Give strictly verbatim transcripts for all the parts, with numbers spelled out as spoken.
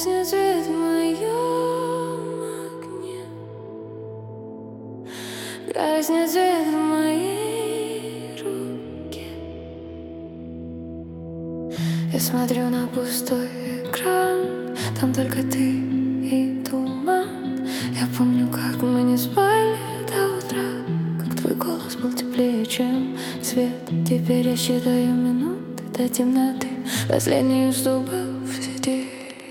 Гаснет свет в моем окне, гаснет свет в моей руке. Я смотрю на пустой экран, там только ты и туман. Я помню, как мы не спали до утра, как твой голос был теплее, чем свет. Теперь я считаю минуты до темноты, последний уступ в сети.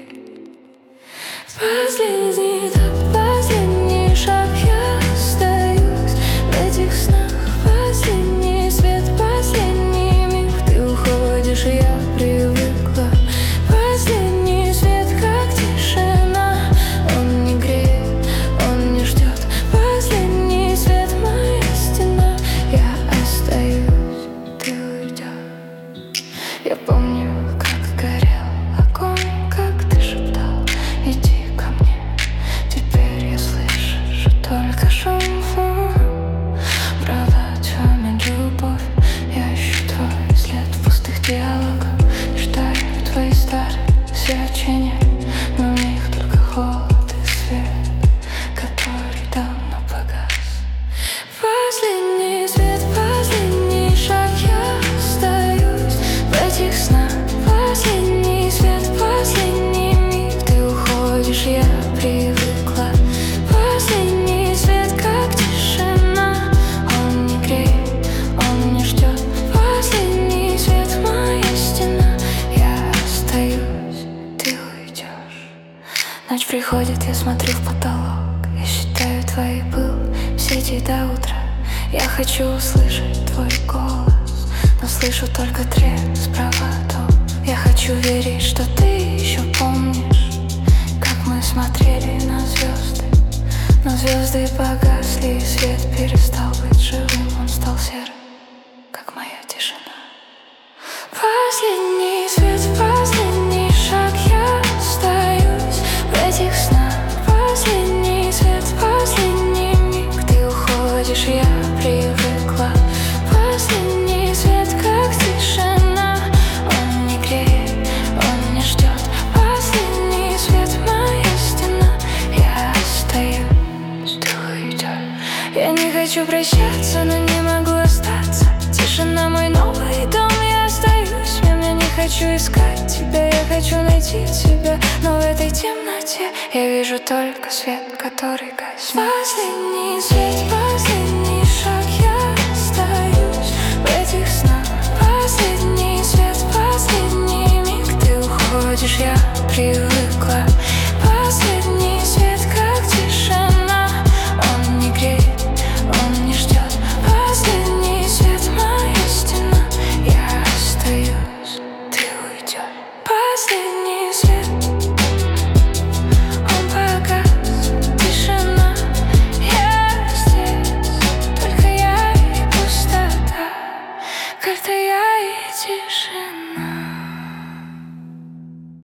Последний этап, последний шаг, я остаюсь в этих снах. Последний свет, последний миг, ты уходишь, и я привыкла. Последний свет, как тишина, он не греет, он не ждет. Последний свет, моя стена, я остаюсь, ты уйдешь. Я помню, как горел огонь, как ты шептал: иди ко мне. Теперь я слышу только шум. Правда, тянет любовь, я ищу твой след в пустых диалогах. Читаю твои старые сообщения, но в них только холод и свет, который давно погас. Последний свет, последний шаг, я остаюсь в этих снах. Последний свет, последний миг, ты уходишь, я привыкла. Последний свет, как тишина, он не греет, он не ждет. Последний свет, моя стена, я остаюсь, ты уйдешь. Ночь приходит, я смотрю в потолок, я считаю твои пыл в сети до утра. Я хочу услышать твой голос, но слышу только треск проводов. Я хочу верить, что ты еще помнишь, как мы смотрели на звезды. Но звезды погасли, и свет перестал быть живым, он стал серым, как моя тишина. Последний свет, последний шаг, я остаюсь в этих снах. Последний свет, последний миг, ты уходишь, я привыкла. Последний свет, как тишина, он не греет, он не ждет. Последний свет, моя стена, я остаюсь, ты уйдешь. Я не хочу прощаться, но не могу остаться. Тишина мой новый дом, я остаюсь в нем. Я не хочу искать тебя, я хочу найти тебя, но в этой темноте я вижу только свет, который гаснет. Последний свет, последний